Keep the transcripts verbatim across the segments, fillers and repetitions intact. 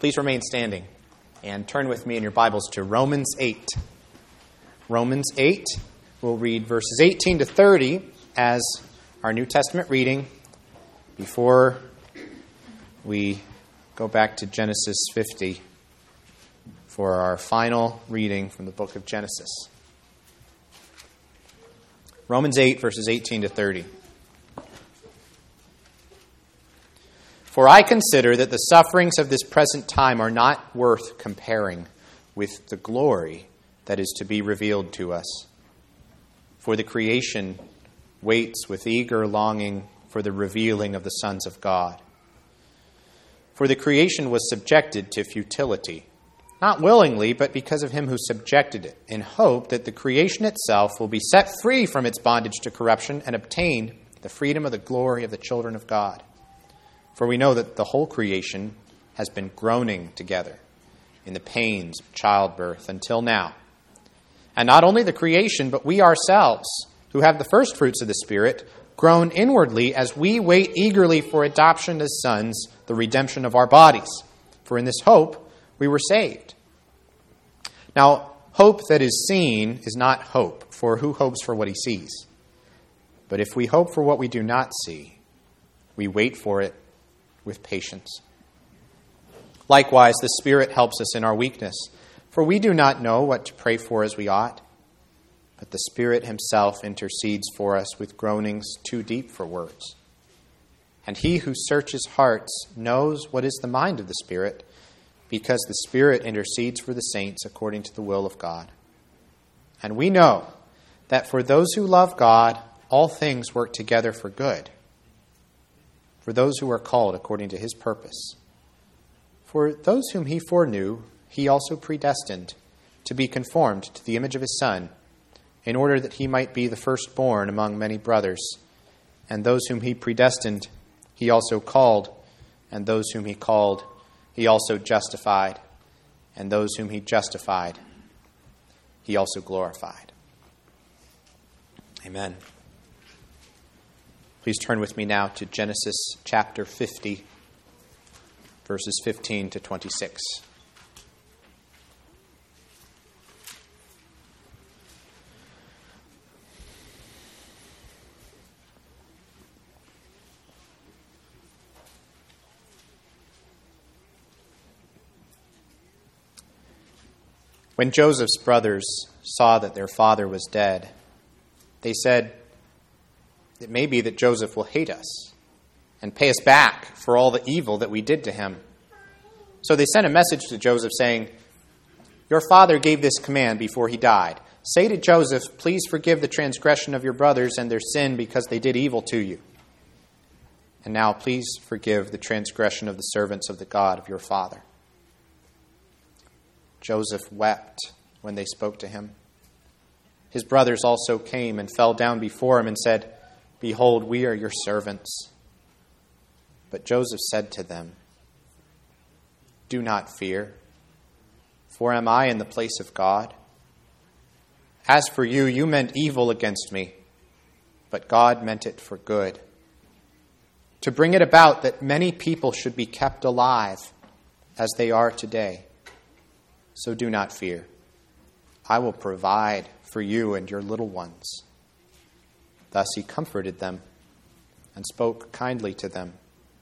Please remain standing and turn with me in your Bibles to Romans eight. Romans eight, we'll read verses eighteen to thirty as our New Testament reading before we go back to Genesis fifty for our final reading from the book of Genesis. Romans eight, verses eighteen to thirty. For I consider that the sufferings of this present time are not worth comparing with the glory that is to be revealed to us. For the creation waits with eager longing for the revealing of the sons of God. For the creation was subjected to futility, not willingly, but because of him who subjected it, in hope that the creation itself will be set free from its bondage to corruption and obtain the freedom of the glory of the children of God. For we know that the whole creation has been groaning together in the pains of childbirth until now. And not only the creation, but we ourselves, who have the first fruits of the Spirit, groan inwardly as we wait eagerly for adoption as sons, the redemption of our bodies. For in this hope we were saved. Now, hope that is seen is not hope, for who hopes for what he sees? But if we hope for what we do not see, we wait for it with patience. Likewise, the Spirit helps us in our weakness, for we do not know what to pray for as we ought, but the Spirit himself intercedes for us with groanings too deep for words. And he who searches hearts knows what is the mind of the Spirit, because the Spirit intercedes for the saints according to the will of God. And we know that for those who love God, all things work together for good, for those who are called according to his purpose. For those whom he foreknew, he also predestined to be conformed to the image of his Son, in order that he might be the firstborn among many brothers. And those whom he predestined, he also called, and those whom he called, he also justified, and those whom he justified, he also glorified. Amen. Please turn with me now to Genesis chapter fifty, verses fifteen to twenty-six. When Joseph's brothers saw that their father was dead, they said, "It may be that Joseph will hate us and pay us back for all the evil that we did to him." So they sent a message to Joseph saying, "Your father gave this command before he died. Say to Joseph, 'Please forgive the transgression of your brothers and their sin because they did evil to you. And now please forgive the transgression of the servants of the God of your father.'" Joseph wept when they spoke to him. His brothers also came and fell down before him and said, "Behold, we are your servants." But Joseph said to them, "Do not fear, for am I in the place of God? As for you, you meant evil against me, but God meant it for good, to bring it about that many people should be kept alive as they are today. So do not fear. I will provide for you and your little ones." Thus he comforted them and spoke kindly to them.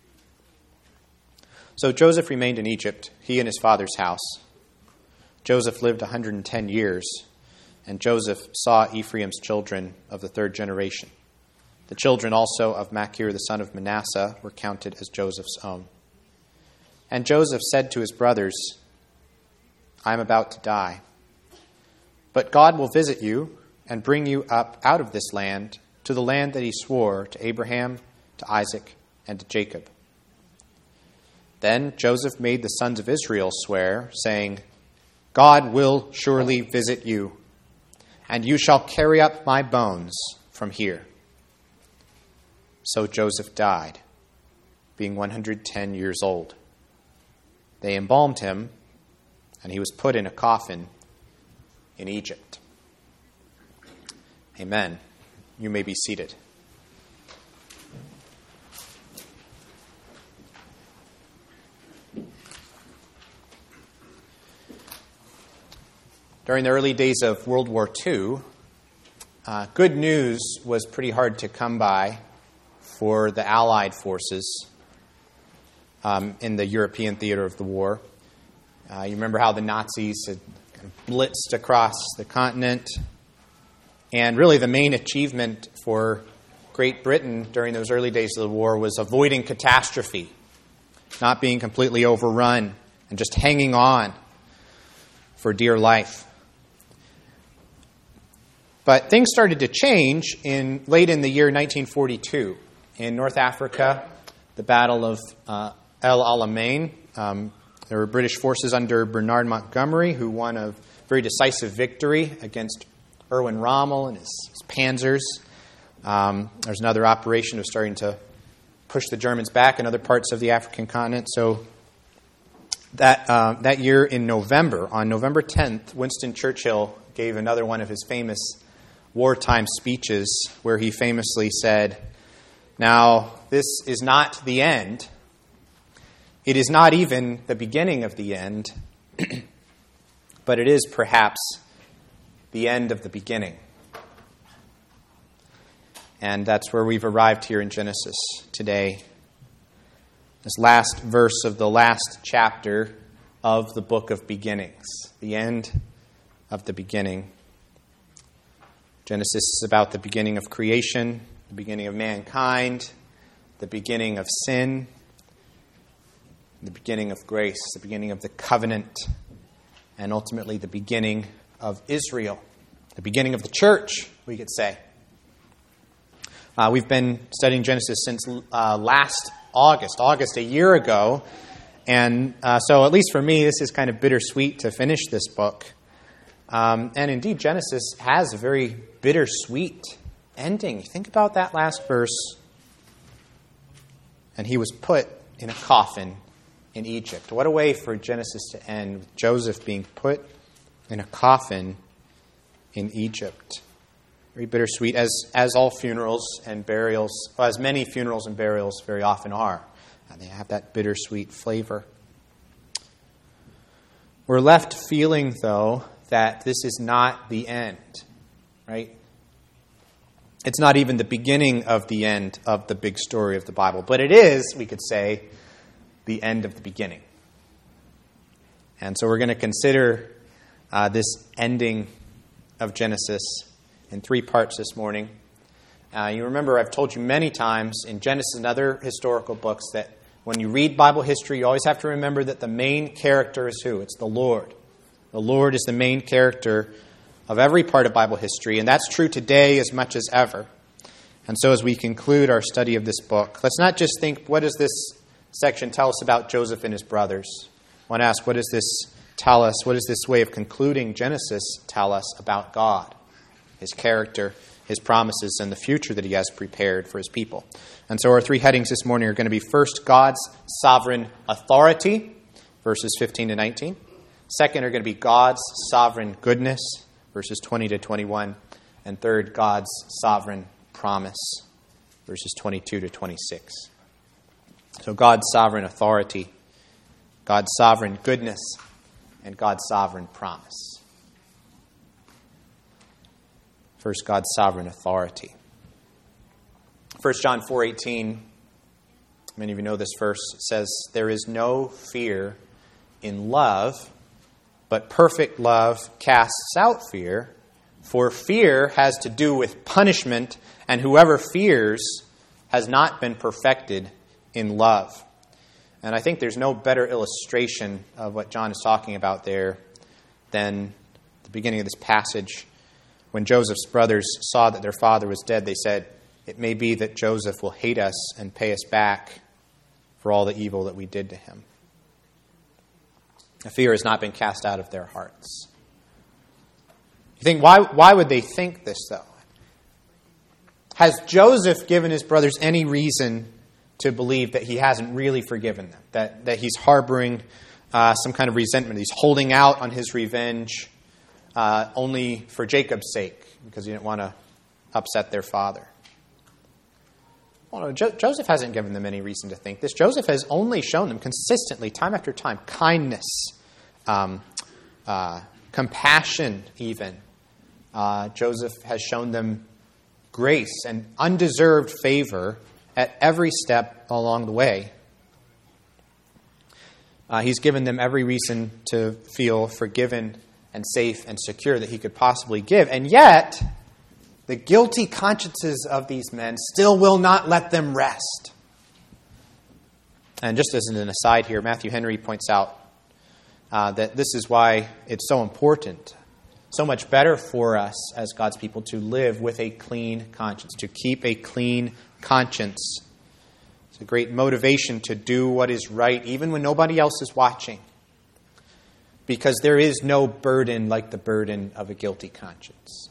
So Joseph remained in Egypt, he and his father's house. Joseph lived one hundred ten years, and Joseph saw Ephraim's children of the third generation. The children also of Machir the son of Manasseh were counted as Joseph's own. And Joseph said to his brothers, "I am about to die, but God will visit you and bring you up out of this land to the land that he swore to Abraham, to Isaac, and to Jacob." Then Joseph made the sons of Israel swear, saying, "God will surely visit you, and you shall carry up my bones from here." So Joseph died, being one hundred ten years old. They embalmed him, and he was put in a coffin in Egypt. Amen. You may be seated. During the early days of World War Two, uh, good news was pretty hard to come by for the Allied forces um, in the European theater of the war. Uh, you remember how the Nazis had kind of blitzed across the continent. And really the main achievement for Great Britain during those early days of the war was avoiding catastrophe, not being completely overrun, and just hanging on for dear life. But things started to change in late in the year nineteen forty-two. In North Africa, the Battle of uh, El Alamein, um, there were British forces under Bernard Montgomery who won a very decisive victory against Erwin Rommel and his, his panzers. Um, there's another operation of starting to push the Germans back in other parts of the African continent. So that uh, that year in November, on November tenth, Winston Churchill gave another one of his famous wartime speeches where he famously said, "Now, this is not the end. It is not even the beginning of the end, but it is perhaps the end of the beginning." And that's where we've arrived here in Genesis today. This last verse of the last chapter of the book of beginnings. The end of the beginning. Genesis is about the beginning of creation, the beginning of mankind, the beginning of sin, the beginning of grace, the beginning of the covenant, and ultimately the beginning of Israel, the beginning of the church, we could say. Uh, we've been studying Genesis since uh, last August, August a year ago, and uh, so at least for me, this is kind of bittersweet to finish this book. Um, and indeed, Genesis has a very bittersweet ending. Think about that last verse. And he was put in a coffin in Egypt. What a way for Genesis to end, with Joseph being put in a coffin in Egypt. Very bittersweet, as as all funerals and burials, well, as many funerals and burials very often are. And they have that bittersweet flavor. We're left feeling, though, that this is not the end, right? It's not even the beginning of the end of the big story of the Bible. But it is, we could say, the end of the beginning. And so we're going to consider uh, this ending of Genesis in three parts this morning. Uh, you remember I've told you many times in Genesis and other historical books that when you read Bible history, you always have to remember that the main character is who? It's the Lord. The Lord is the main character of every part of Bible history, and that's true today as much as ever. And so as we conclude our study of this book, let's not just think, what does this section tell us about Joseph and his brothers? I want to ask, what does this tell us? What does this way of concluding Genesis tell us about God, his character, his promises, and the future that he has prepared for his people? And so our three headings this morning are going to be, first, God's sovereign authority, verses fifteen to nineteen. Second are going to be God's sovereign goodness, verses twenty to twenty-one. And third, God's sovereign promise, verses twenty-two to twenty-six. So God's sovereign authority, God's sovereign goodness, and God's sovereign promise. First, God's sovereign authority. First John four eighteen, many of you know this verse, says, "There is no fear in love, but perfect love casts out fear, for fear has to do with punishment, and whoever fears has not been perfected in love." And I think there's no better illustration of what John is talking about there than the beginning of this passage. When Joseph's brothers saw that their father was dead, they said, "It may be that Joseph will hate us and pay us back for all the evil that we did to him." The fear has not been cast out of their hearts. You think, why, why would they think this, though? Has Joseph given his brothers any reason to believe that he hasn't really forgiven them, that, that he's harboring uh, some kind of resentment, he's holding out on his revenge uh, only for Jacob's sake, because he didn't want to upset their father? Well, no, jo- Joseph hasn't given them any reason to think this. Joseph has only shown them consistently, time after time, kindness, um, uh, compassion even. Uh, Joseph has shown them grace and undeserved favor at every step along the way. Uh, he's given them every reason to feel forgiven and safe and secure that he could possibly give. And yet, the guilty consciences of these men still will not let them rest. And just as an aside here, Matthew Henry points out uh, that this is why it's so important, so much better for us as God's people to live with a clean conscience, to keep a clean conscience. It's a great motivation to do what is right, even when nobody else is watching. Because there is no burden like the burden of a guilty conscience.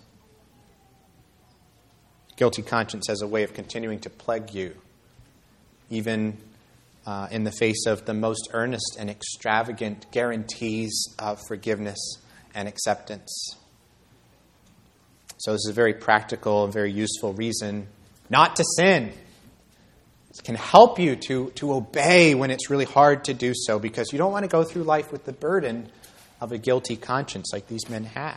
Guilty conscience has a way of continuing to plague you, even uh, in the face of the most earnest and extravagant guarantees of forgiveness and acceptance. So this is a very practical and very useful reason not to sin. It can help you to, to obey when it's really hard to do so, because you don't want to go through life with the burden of a guilty conscience like these men had.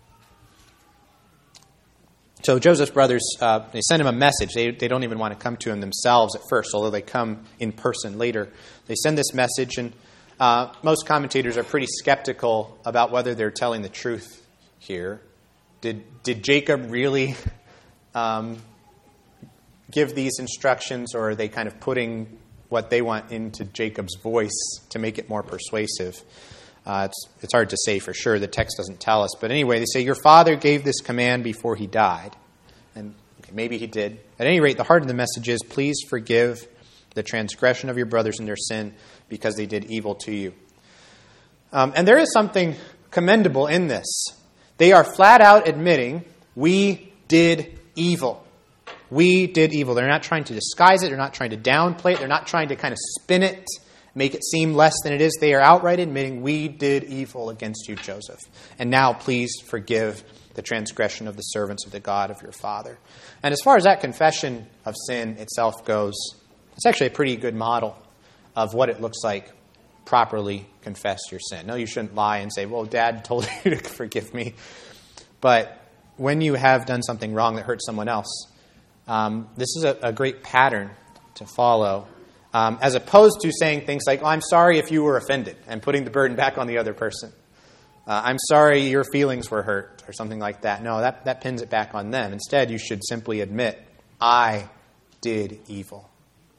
So Joseph's brothers, uh, they send him a message. They, they don't even want to come to him themselves at first, although they come in person later. They send this message, and uh, most commentators are pretty skeptical about whether they're telling the truth here. Did, did Jacob really um, give these instructions, or are they kind of putting what they want into Jacob's voice to make it more persuasive? Uh, it's, it's hard to say for sure. The text doesn't tell us. But anyway, they say, your father gave this command before he died. And okay, maybe he did. At any rate, the heart of the message is, please forgive the transgression of your brothers and their sin, because they did evil to you. Um, and there is something commendable in this. They are flat out admitting, we did evil. We did evil. They're not trying to disguise it. They're not trying to downplay it. They're not trying to kind of spin it, make it seem less than it is. They are outright admitting, we did evil against you, Joseph. And now please forgive the transgression of the servants of the God of your father. And as far as that confession of sin itself goes, it's actually a pretty good model of what it looks like properly confess your sin. No, you shouldn't lie and say, well, Dad told you to forgive me. But when you have done something wrong that hurts someone else, um, this is a, a great pattern to follow, um, as opposed to saying things like, oh, I'm sorry if you were offended, and putting the burden back on the other person. Uh, I'm sorry your feelings were hurt, or something like that. No, that, that pins it back on them. Instead, you should simply admit, I did evil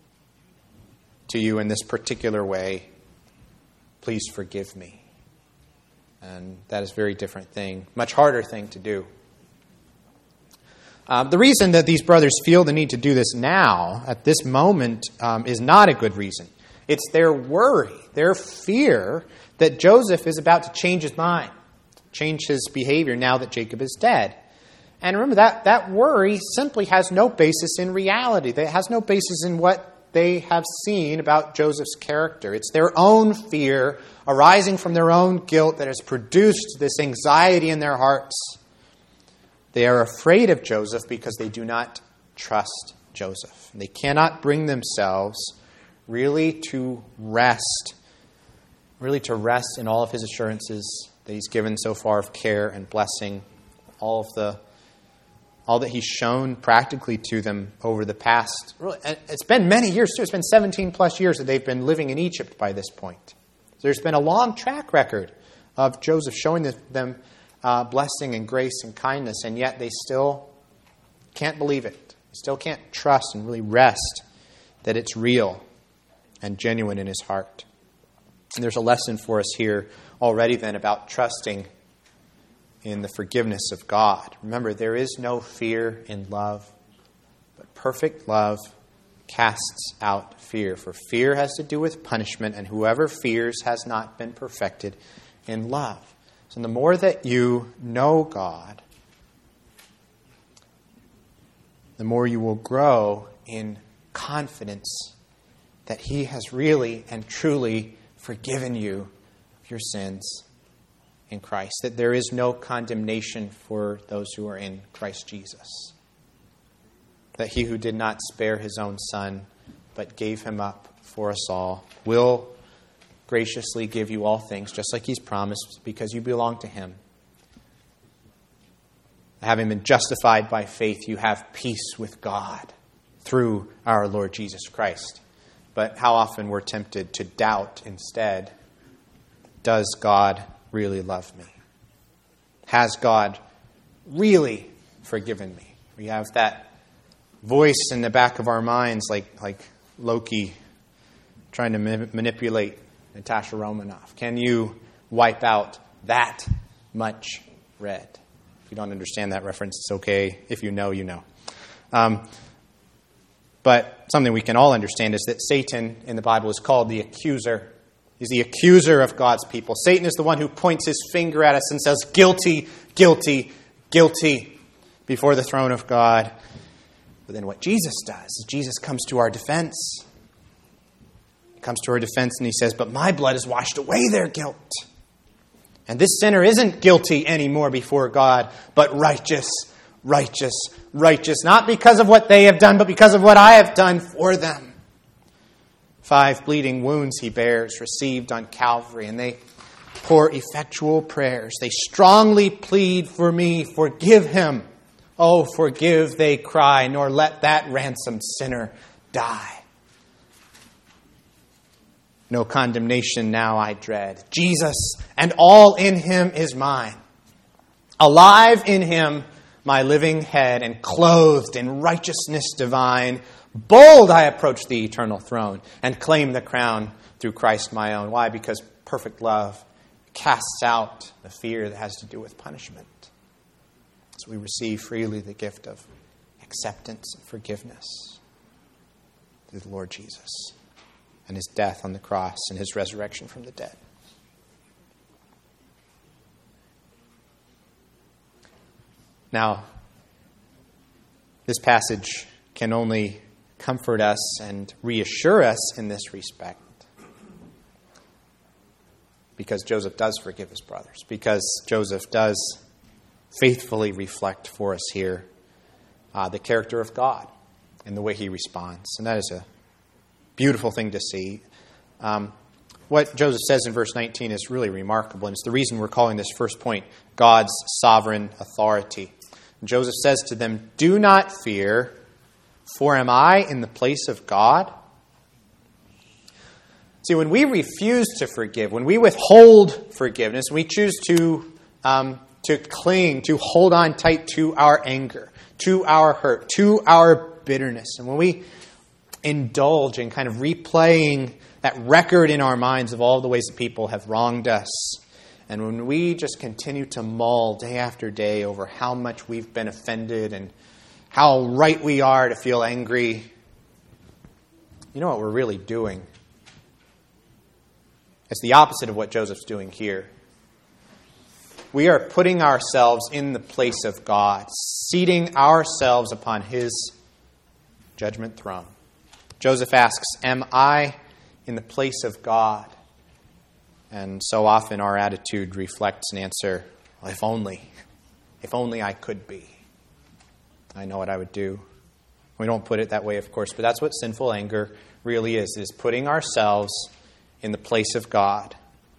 to you in this particular way. Please forgive me. And that is a very different thing, much harder thing to do. Um, the reason that these brothers feel the need to do this now, at this moment, um, is not a good reason. It's their worry, their fear that Joseph is about to change his mind, change his behavior now that Jacob is dead. And remember, that, that worry simply has no basis in reality. It has no basis in what they have seen about Joseph's character. It's their own fear arising from their own guilt that has produced this anxiety in their hearts. They are afraid of Joseph because they do not trust Joseph. They cannot bring themselves really to rest, really to rest in all of his assurances that he's given so far of care and blessing, all of the all that he's shown practically to them over the past. Really, it's been many years too. It's been seventeen plus years that they've been living in Egypt by this point. So there's been a long track record of Joseph showing them uh, blessing and grace and kindness, and yet they still can't believe it. They still can't trust and really rest that it's real and genuine in his heart. And there's a lesson for us here already then about trusting in the forgiveness of God. Remember, there is no fear in love, but perfect love casts out fear. For fear has to do with punishment, and whoever fears has not been perfected in love. So the more that you know God, the more you will grow in confidence that He has really and truly forgiven you of your sins in Christ, that there is no condemnation for those who are in Christ Jesus, that He who did not spare His own Son, but gave Him up for us all, will graciously give you all things, just like He's promised, because you belong to Him. Having been justified by faith, you have peace with God through our Lord Jesus Christ. But how often we're tempted to doubt instead, does God really love me? Has God really forgiven me? We have that voice in the back of our minds like, like Loki trying to ma- manipulate Natasha Romanoff. Can you wipe out that much red? If you don't understand that reference, it's okay. If you know, you know. Um, but something we can all understand is that Satan in the Bible is called the accuser. He's the accuser of God's people. Satan is the one who points his finger at us and says, guilty, guilty, guilty, before the throne of God. But then what Jesus does is Jesus comes to our defense. He comes to our defense and he says, but my blood has washed away their guilt. And this sinner isn't guilty anymore before God, but righteous, righteous, righteous. Not because of what they have done, but because of what I have done for them. Five bleeding wounds he bears, received on Calvary, and they pour effectual prayers. They strongly plead for me, forgive him. Oh, forgive, they cry, nor let that ransomed sinner die. No condemnation now I dread. Jesus and all in him is mine. Alive in him, my living head, and clothed in righteousness divine. Bold I approach the eternal throne and claim the crown through Christ my own. Why? Because perfect love casts out the fear that has to do with punishment. So we receive freely the gift of acceptance and forgiveness through the Lord Jesus and his death on the cross and his resurrection from the dead. Now, this passage can only comfort us and reassure us in this respect because Joseph does forgive his brothers, because Joseph does faithfully reflect for us here uh, the character of God and the way he responds. And that is a beautiful thing to see. Um, what Joseph says in verse nineteen is really remarkable, and it's the reason we're calling this first point God's sovereign authority. And Joseph says to them, do not fear, for am I in the place of God? See, when we refuse to forgive, when we withhold forgiveness, we choose to um, to cling, to hold on tight to our anger, to our hurt, to our bitterness. And when we indulge in kind of replaying that record in our minds of all the ways that people have wronged us, and when we just continue to mull day after day over how much we've been offended and how right we are to feel angry, you know what we're really doing? It's the opposite of what Joseph's doing here. We are putting ourselves in the place of God, seating ourselves upon his judgment throne. Joseph asks, am I in the place of God? And so often our attitude reflects an answer, well, if only, if only I could be. I know what I would do. We don't put it that way, of course, but that's what sinful anger really is. It is putting ourselves in the place of God.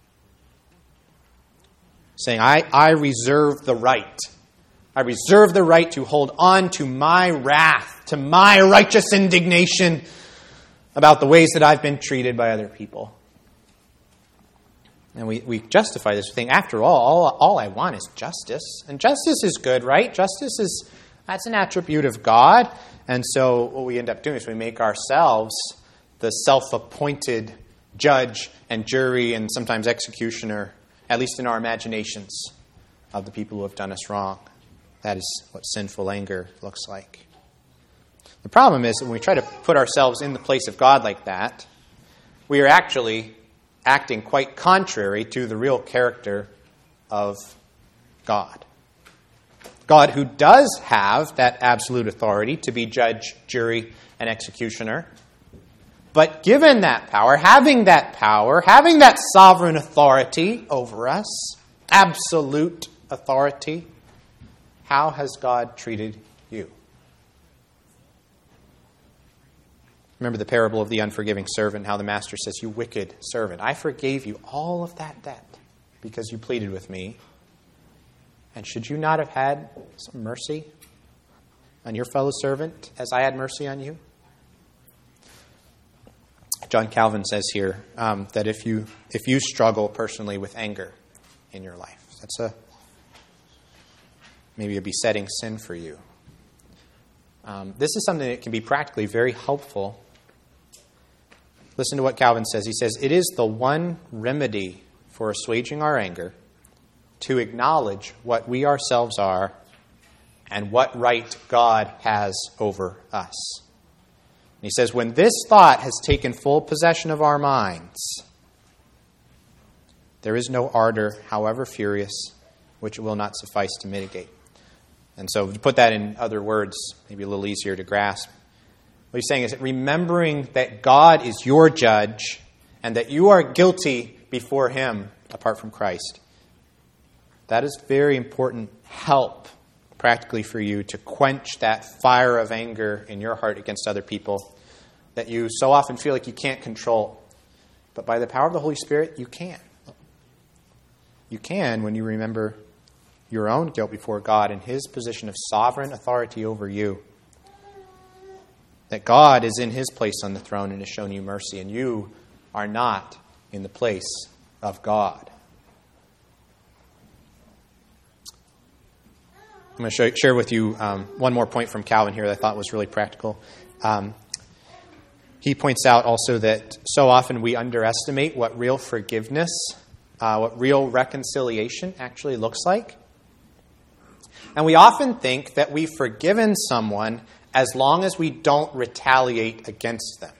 Saying, I, I reserve the right. I reserve the right to hold on to my wrath, to my righteous indignation about the ways that I've been treated by other people. And we, we justify this thing. After all, all, all I want is justice. And justice is good, right? Justice is, that's an attribute of God. And so what we end up doing is we make ourselves the self-appointed judge and jury and sometimes executioner, at least in our imaginations, of the people who have done us wrong. That is what sinful anger looks like. The problem is that when we try to put ourselves in the place of God like that, we are actually acting quite contrary to the real character of God. God, who does have that absolute authority to be judge, jury, and executioner, but given that power, having that power, having that sovereign authority over us, absolute authority, how has God treated you? Remember the parable of the unforgiving servant, how the master says, you wicked servant, I forgave you all of that debt because you pleaded with me. And should you not have had some mercy on your fellow servant as I had mercy on you? John Calvin says here um, that if you if you struggle personally with anger in your life, that's a maybe a besetting sin for you. Um, this is something that can be practically very helpful. Listen to what Calvin says. He says, "It is the one remedy for assuaging our anger to acknowledge what we ourselves are and what right God has over us." And he says, when this thought has taken full possession of our minds, there is no ardor, however furious, which it will not suffice to mitigate. And so to put that in other words, maybe a little easier to grasp, what he's saying is that remembering that God is your judge and that you are guilty before him apart from Christ, that is very important help practically for you to quench that fire of anger in your heart against other people that you so often feel like you can't control. But by the power of the Holy Spirit, you can. You can when you remember your own guilt before God and his position of sovereign authority over you. That God is in his place on the throne and has shown you mercy, and you are not in the place of God. I'm going to show, share with you um, one more point from Calvin here that I thought was really practical. Um, he points out also that so often we underestimate what real forgiveness, uh, what real reconciliation actually looks like. And we often think that we've forgiven someone as long as we don't retaliate against them.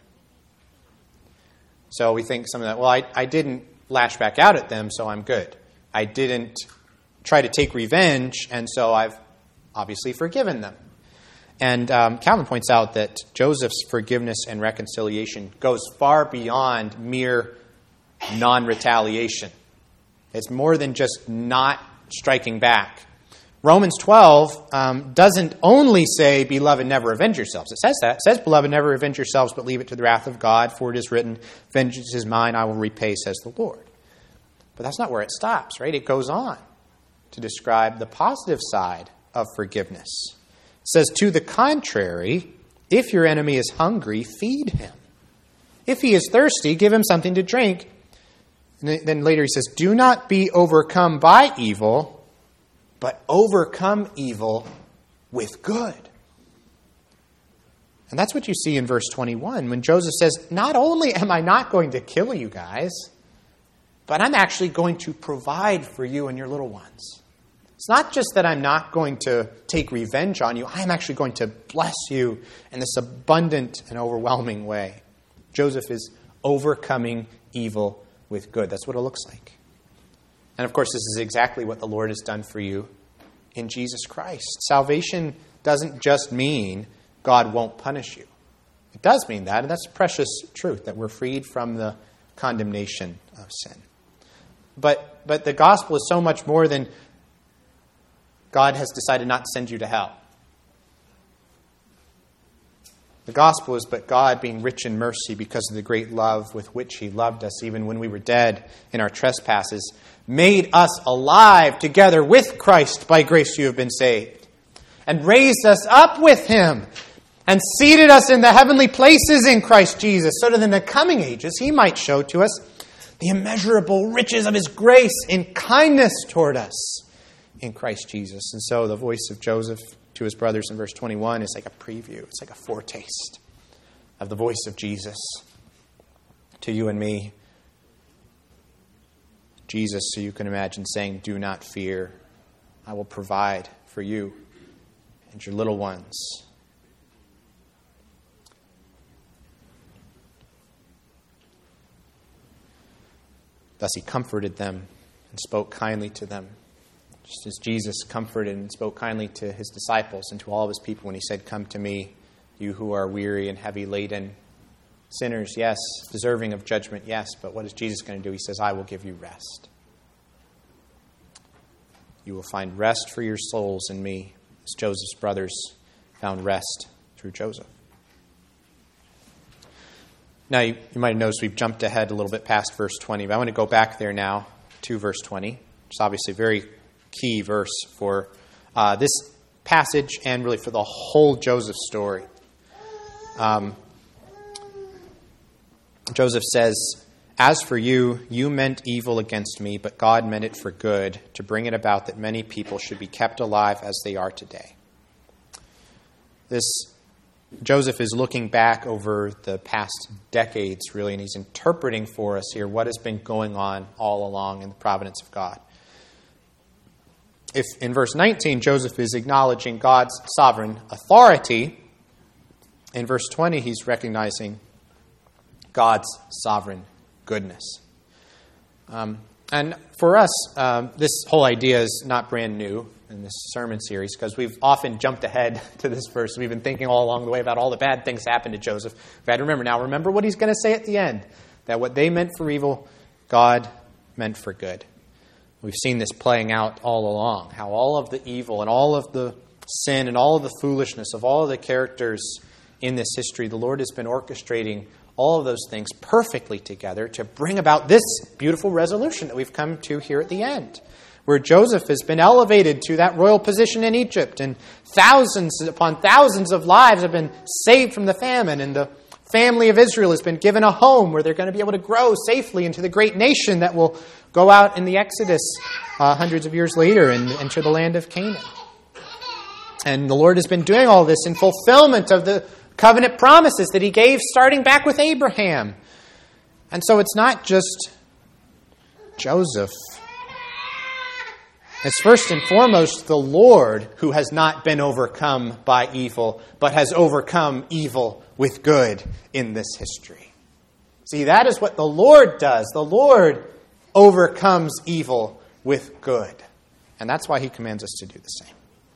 So we think something that, well, I, I didn't lash back out at them, so I'm good. I didn't try to take revenge, and so I've obviously forgiven them. And um, Calvin points out that Joseph's forgiveness and reconciliation goes far beyond mere non-retaliation. It's more than just not striking back. Romans twelve um, doesn't only say, "Beloved, never avenge yourselves." It says that. It says, "Beloved, never avenge yourselves, but leave it to the wrath of God, for it is written, vengeance is mine, I will repay, says the Lord." But that's not where it stops, right? It goes on to describe the positive side of forgiveness. It says, "To the contrary, if your enemy is hungry, feed him. If he is thirsty, give him something to drink." And then later he says, "Do not be overcome by evil, but overcome evil with good." And that's what you see in verse twenty-one when Joseph says, not only am I not going to kill you guys, but I'm actually going to provide for you and your little ones. It's not just that I'm not going to take revenge on you, I'm actually going to bless you in this abundant and overwhelming way. Joseph is overcoming evil with good. That's what it looks like. And of course, this is exactly what the Lord has done for you in Jesus Christ. Salvation doesn't just mean God won't punish you. It does mean that, and that's a precious truth, that we're freed from the condemnation of sin. But, but the gospel is so much more than God has decided not to send you to hell. The gospel is but God, being rich in mercy because of the great love with which he loved us, even when we were dead in our trespasses, made us alive together with Christ. By grace you have been saved. And raised us up with him and seated us in the heavenly places in Christ Jesus, so that in the coming ages he might show to us the immeasurable riches of his grace in kindness toward us in Christ Jesus. And so the voice of Joseph to his brothers in verse twenty-one is like a preview. It's like a foretaste of the voice of Jesus to you and me. Jesus, so you can imagine, saying, "Do not fear. I will provide for you and your little ones." Thus he comforted them and spoke kindly to them, just as Jesus comforted and spoke kindly to his disciples and to all of his people when he said, "Come to me, you who are weary and heavy laden." Sinners, yes. Deserving of judgment, yes. But what is Jesus going to do? He says, "I will give you rest. You will find rest for your souls in me," as Joseph's brothers found rest through Joseph. Now, you, you might have noticed we've jumped ahead a little bit past verse twenty, but I want to go back there now to verse twenty. It's obviously a very key verse for uh, this passage and really for the whole Joseph story. Um, Joseph says, "As for you, you meant evil against me, but God meant it for good, to bring it about that many people should be kept alive as they are today." This Joseph is looking back over the past decades, really, and he's interpreting for us here what has been going on all along in the providence of God. If in verse nineteen, Joseph is acknowledging God's sovereign authority, in verse twenty, he's recognizing God's sovereign goodness. Um, and for us, um, this whole idea is not brand new in this sermon series, because we've often jumped ahead to this verse. We've been thinking all along the way about all the bad things that happened to Joseph. We've had to remember now, remember what he's going to say at the end, that what they meant for evil, God meant for good. We've seen this playing out all along, how all of the evil and all of the sin and all of the foolishness of all of the characters in this history, the Lord has been orchestrating all of those things perfectly together to bring about this beautiful resolution that we've come to here at the end, where Joseph has been elevated to that royal position in Egypt, and thousands upon thousands of lives have been saved from the famine, and the family of Israel has been given a home where they're going to be able to grow safely into the great nation that will go out in the Exodus uh, hundreds of years later and enter the land of Canaan. And the Lord has been doing all this in fulfillment of the covenant promises that he gave starting back with Abraham. And so it's not just Joseph. It's first and foremost the Lord who has not been overcome by evil, but has overcome evil with good in this history. See, that is what the Lord does. The Lord overcomes evil with good. And that's why he commands us to do the same.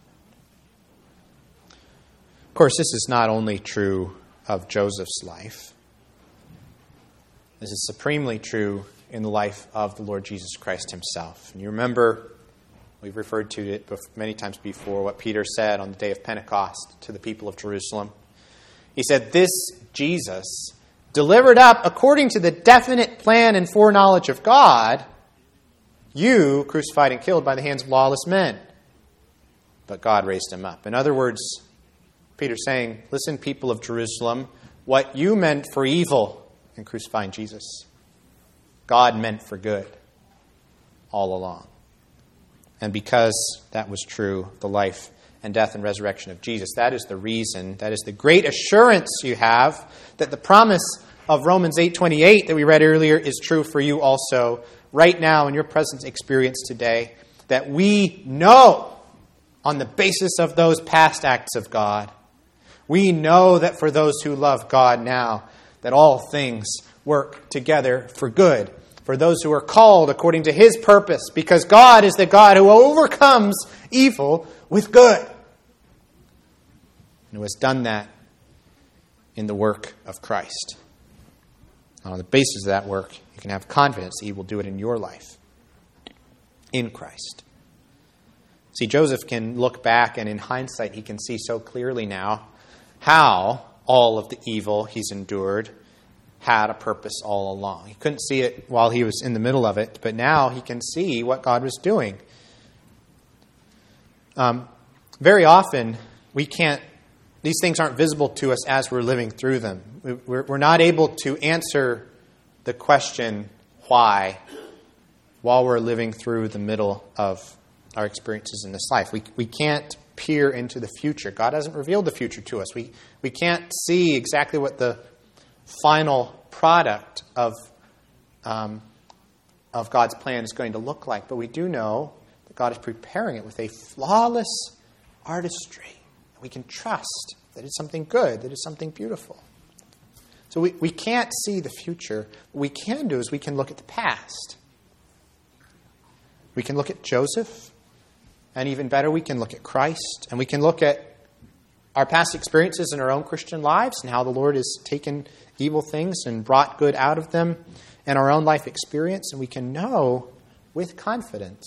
Of course, this is not only true of Joseph's life. This is supremely true in the life of the Lord Jesus Christ himself. And you remember, we've referred to it many times before, what Peter said on the day of Pentecost to the people of Jerusalem. He said, "This Jesus, delivered up according to the definite plan and foreknowledge of God, you crucified and killed by the hands of lawless men. But God raised him up." In other words, Peter's saying, listen, people of Jerusalem, what you meant for evil in crucifying Jesus, God meant for good all along. And because that was true, the life and death and resurrection of Jesus, that is the reason, that is the great assurance you have that the promise of Romans eight twenty-eight that we read earlier is true for you also right now in your present experience today, that we know on the basis of those past acts of God, we know that for those who love God now, that all things work together for good, for those who are called according to his purpose, because God is the God who overcomes evil with good, and who has done that in the work of Christ. On the basis of that work, you can have confidence that he will do it in your life, in Christ. See, Joseph can look back, and in hindsight, he can see so clearly now how all of the evil he's endured had a purpose all along. He couldn't see it while he was in the middle of it, but now he can see what God was doing. Um, very often, we can't, these things aren't visible to us as we're living through them. We're, we're not able to answer the question, why, while we're living through the middle of our experiences in this life. We we can't peer into the future. God hasn't revealed the future to us. We we can't see exactly what the final product of um, of God's plan is going to look like. But we do know that God is preparing it with a flawless artistry. We can trust that it's something good, that it's something beautiful. So we, we can't see the future. What we can do is we can look at the past. We can look at Joseph. And even better, we can look at Christ, and we can look at our past experiences in our own Christian lives and how the Lord has taken evil things and brought good out of them in our own life experience, and we can know with confidence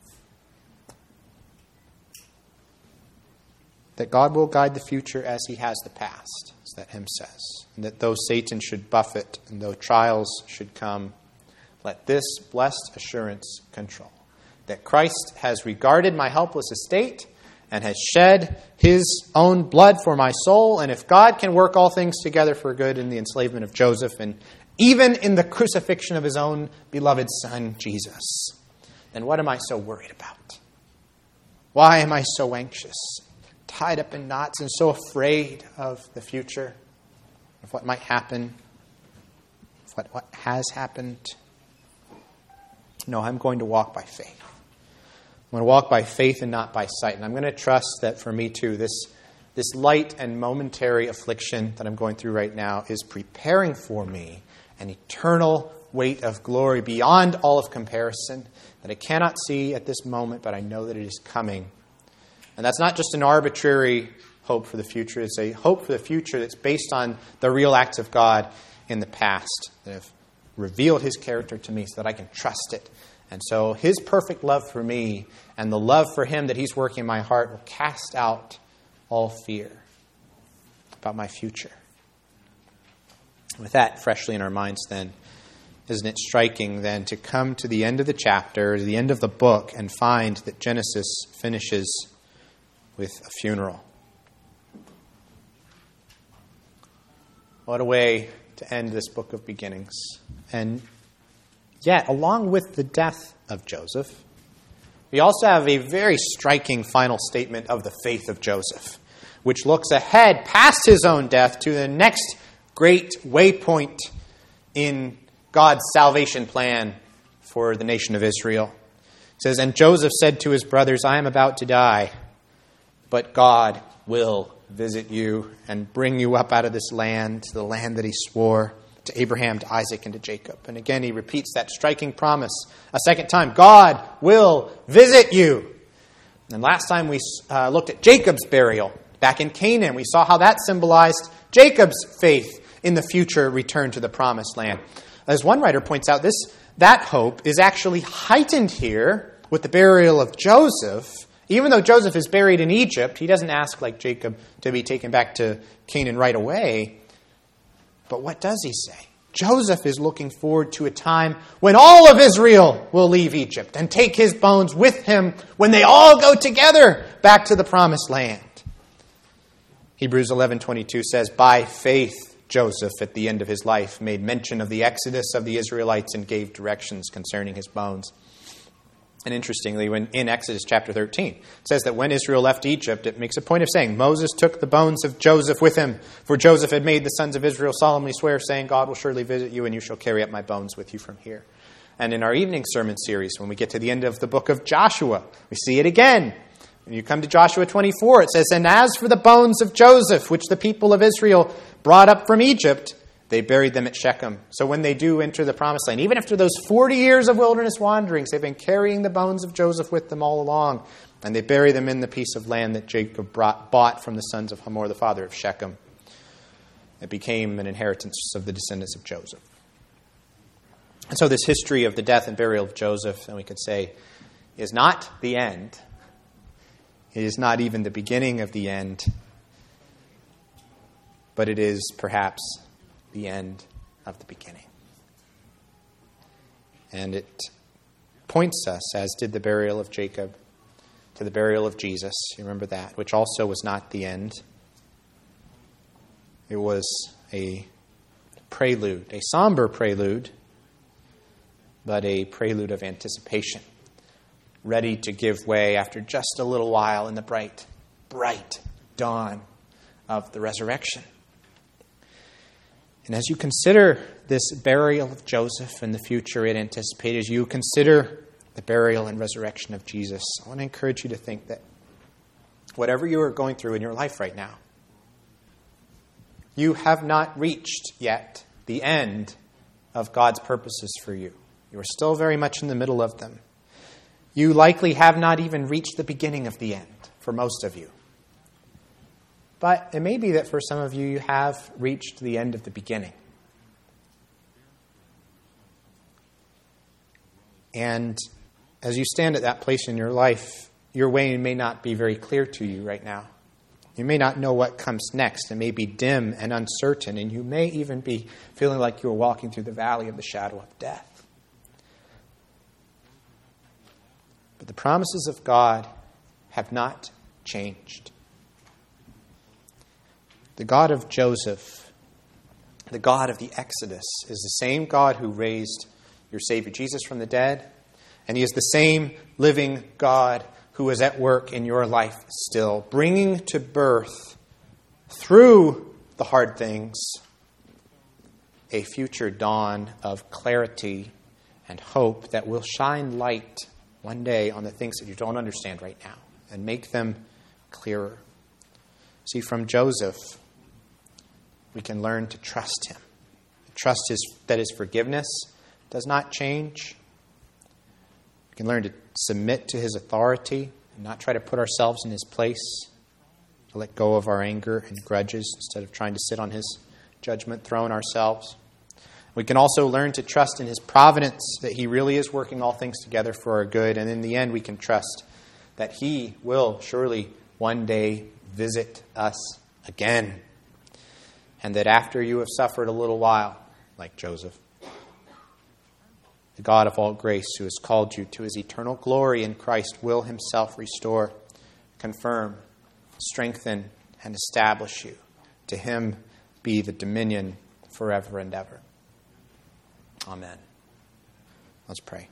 that God will guide the future as he has the past, as that hymn says, and that though Satan should buffet and though trials should come, let this blessed assurance control, that Christ has regarded my helpless estate and has shed his own blood for my soul. And if God can work all things together for good in the enslavement of Joseph and even in the crucifixion of his own beloved son, Jesus, then what am I so worried about? Why am I so anxious, tied up in knots, and so afraid of the future, of what might happen, of what, what has happened? No, I'm going to walk by faith. I'm going to walk by faith and not by sight. And I'm going to trust that for me too, this, this light and momentary affliction that I'm going through right now is preparing for me an eternal weight of glory beyond all of comparison that I cannot see at this moment, but I know that it is coming. And that's not just an arbitrary hope for the future. It's a hope for the future that's based on the real acts of God in the past that have revealed his character to me so that I can trust it. And so his perfect love for me and the love for him that he's working in my heart will cast out all fear about my future. With that freshly in our minds then, isn't it striking then to come to the end of the chapter, the end of the book, and find that Genesis finishes with a funeral? What a way to end this book of beginnings. And yet, along with the death of Joseph, we also have a very striking final statement of the faith of Joseph, which looks ahead past his own death to the next great waypoint in God's salvation plan for the nation of Israel. It says, "And Joseph said to his brothers, I am about to die, but God will visit you and bring you up out of this land, to the land that he swore to Abraham, to Isaac, and to Jacob." And again, he repeats that striking promise a second time. God will visit you. And last time we uh, looked at Jacob's burial back in Canaan. We saw how that symbolized Jacob's faith in the future return to the promised land. As one writer points out, this that hope is actually heightened here with the burial of Joseph. Even though Joseph is buried in Egypt, he doesn't ask, like Jacob, to be taken back to Canaan right away. But what does he say? Joseph is looking forward to a time when all of Israel will leave Egypt and take his bones with him when they all go together back to the promised land. Hebrews eleven twenty-two says, "By faith Joseph, at the end of his life, made mention of the exodus of the Israelites and gave directions concerning his bones." And interestingly, when in Exodus chapter thirteen, it says that when Israel left Egypt, it makes a point of saying, Moses took the bones of Joseph with him, for Joseph had made the sons of Israel solemnly swear, saying, God will surely visit you, and you shall carry up my bones with you from here. And in our evening sermon series, when we get to the end of the book of Joshua, we see it again. When you come to Joshua twenty-four, it says, "And as for the bones of Joseph, which the people of Israel brought up from Egypt, they buried them at Shechem." So when they do enter the promised land, even after those forty years of wilderness wanderings, they've been carrying the bones of Joseph with them all along. And they bury them in the piece of land that Jacob brought, bought from the sons of Hamor, the father of Shechem. It became an inheritance of the descendants of Joseph. And so this history of the death and burial of Joseph, and we could say, is not the end. It is not even the beginning of the end. But it is perhaps the end of the beginning. And it points us, as did the burial of Jacob, to the burial of Jesus. You remember that, which also was not the end. It was a prelude, a somber prelude, but a prelude of anticipation, ready to give way after just a little while in the bright, bright dawn of the resurrection. And as you consider this burial of Joseph and the future it anticipated, as you consider the burial and resurrection of Jesus, I want to encourage you to think that whatever you are going through in your life right now, you have not reached yet the end of God's purposes for you. You are still very much in the middle of them. You likely have not even reached the beginning of the end for most of you. But it may be that for some of you, you have reached the end of the beginning. And as you stand at that place in your life, your way may not be very clear to you right now. You may not know what comes next. It may be dim and uncertain, and you may even be feeling like you're walking through the valley of the shadow of death. But the promises of God have not changed. The God of Joseph, the God of the Exodus, is the same God who raised your Savior Jesus from the dead, and He is the same living God who is at work in your life still, bringing to birth, through the hard things, a future dawn of clarity and hope that will shine light one day on the things that you don't understand right now and make them clearer. See, from Joseph, we can learn to trust him. Trust his, that his forgiveness does not change. We can learn to submit to his authority and not try to put ourselves in his place, to let go of our anger and grudges instead of trying to sit on his judgment throne ourselves. We can also learn to trust in his providence, that he really is working all things together for our good. And in the end, we can trust that he will surely one day visit us again. And that after you have suffered a little while, like Joseph, the God of all grace who has called you to his eternal glory in Christ will himself restore, confirm, strengthen, and establish you. To him be the dominion forever and ever. Amen. Let's pray.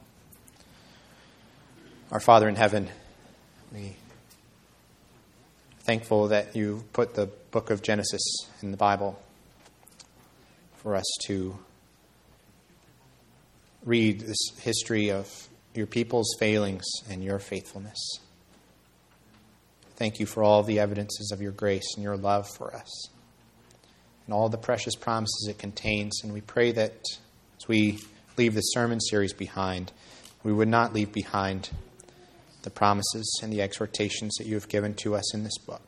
Our Father in heaven, we are thankful that you put the book of Genesis in the Bible for us to read this history of your people's failings and your faithfulness. Thank you for all the evidences of your grace and your love for us and all the precious promises it contains. And we pray that as we leave the sermon series behind, we would not leave behind the promises and the exhortations that you have given to us in this book.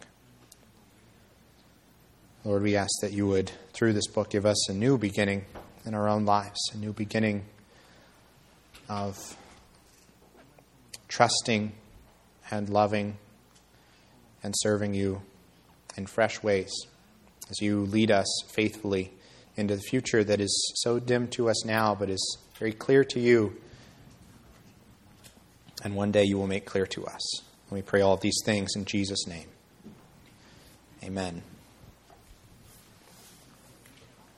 Lord, we ask that you would, through this book, give us a new beginning in our own lives, a new beginning of trusting and loving and serving you in fresh ways as you lead us faithfully into the future that is so dim to us now, but is very clear to you. And one day you will make clear to us. And we pray all of these things in Jesus' name. Amen.